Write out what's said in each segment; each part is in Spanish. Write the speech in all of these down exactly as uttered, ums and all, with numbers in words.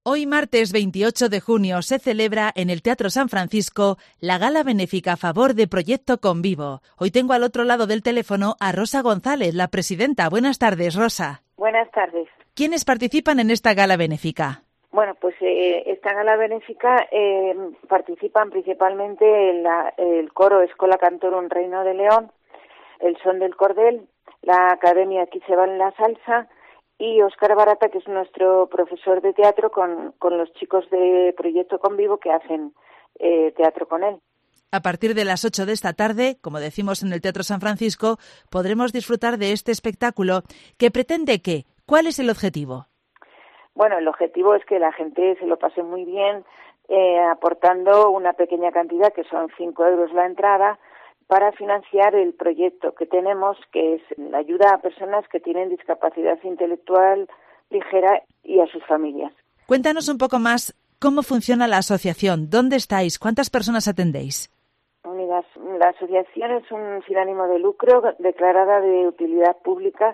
Hoy, martes veintiocho de junio, se celebra en el Teatro San Francisco la gala benéfica a favor de Proyecto Convivo. Hoy tengo al otro lado del teléfono a Rosa González, la presidenta. Buenas tardes, Rosa. Buenas tardes. ¿Quiénes participan en esta gala benéfica? Bueno, pues eh, esta gala benéfica eh, participan principalmente la, el coro Escola Cantorum Reino de León, el Son del Cordel, la Academia Aquí se va en la salsa y Óscar Barata, que es nuestro profesor de teatro con, con los chicos de Proyecto Convivo que hacen eh, teatro con él. A partir de las ocho de esta tarde, como decimos en el Teatro San Francisco, podremos disfrutar de este espectáculo que pretende ¿qué? ¿Cuál es el objetivo? Bueno, el objetivo es que la gente se lo pase muy bien, eh, aportando una pequeña cantidad, que son cinco euros la entrada, para financiar el proyecto que tenemos, que es la ayuda a personas que tienen discapacidad intelectual ligera y a sus familias. Cuéntanos un poco más cómo funciona la asociación, dónde estáis, cuántas personas atendéis. Unidas. La asociación es un sin ánimo de lucro, declarada de utilidad pública,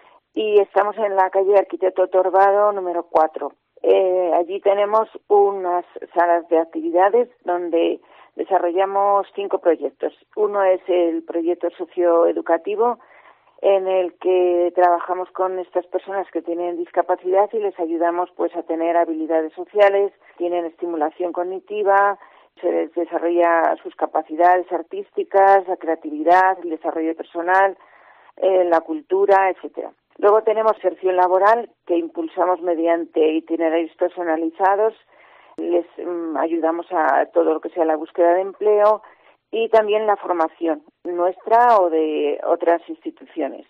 y estamos en la calle Arquitecto Torbado número cuatro. Eh, allí tenemos unas salas de actividades donde desarrollamos cinco proyectos. Uno es el proyecto socioeducativo, en el que trabajamos con estas personas que tienen discapacidad y les ayudamos pues a tener habilidades sociales, tienen estimulación cognitiva, se les desarrolla sus capacidades artísticas, la creatividad, el desarrollo personal, eh, la cultura, etcétera. Luego tenemos inserción laboral, que impulsamos mediante itinerarios personalizados, les um, ayudamos a todo lo que sea la búsqueda de empleo y también la formación nuestra o de otras instituciones.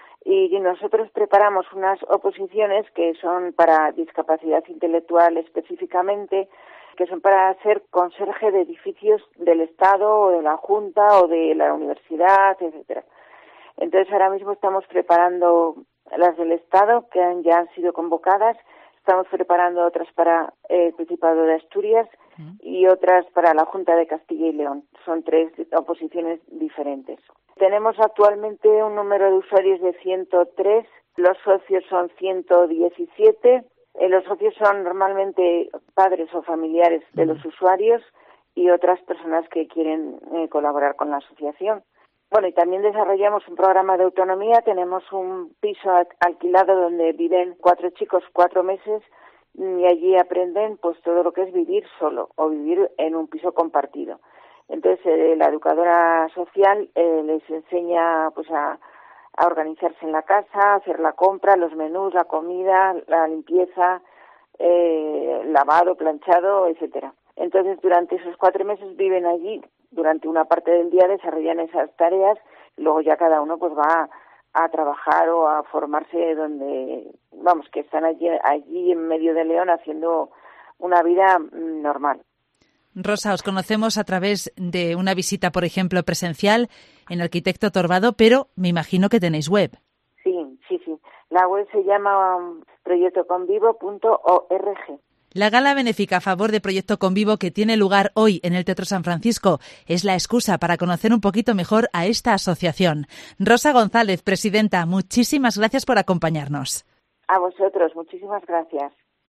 Y nosotros preparamos unas oposiciones que son para discapacidad intelectual específicamente, que son para ser conserje de edificios del Estado o de la Junta o de la universidad, etcétera. Entonces ahora mismo estamos preparando las del Estado, que han, ya han sido convocadas. Estamos preparando otras para el Principado de Asturias uh-huh. y otras para la Junta de Castilla y León. Son tres oposiciones diferentes. Tenemos actualmente un número de usuarios de ciento tres, los socios son ciento diecisiete, eh, los socios son normalmente padres o familiares de uh-huh. los usuarios y otras personas que quieren eh, colaborar con la asociación. Bueno, y también desarrollamos un programa de autonomía. Tenemos un piso alquilado donde viven cuatro chicos cuatro meses y allí aprenden pues todo lo que es vivir solo o vivir en un piso compartido. Entonces, eh, la educadora social eh, les enseña pues a, a organizarse en la casa, a hacer la compra, los menús, la comida, la limpieza, eh, lavado, planchado, etcétera. Entonces, durante esos cuatro meses viven allí. Durante una parte del día desarrollan esas tareas, luego ya cada uno pues va a, a trabajar o a formarse donde, vamos, que están allí, allí en medio de León haciendo una vida normal. Rosa, os conocemos a través de una visita, por ejemplo, presencial en Arquitecto Torbado, pero me imagino que tenéis web. Sí, sí, sí. La web se llama um, proyecto convivo punto org. La gala benéfica a favor de Proyecto Convivo que tiene lugar hoy en el Teatro San Francisco es la excusa para conocer un poquito mejor a esta asociación. Rosa González, presidenta, muchísimas gracias por acompañarnos. A vosotros, muchísimas gracias.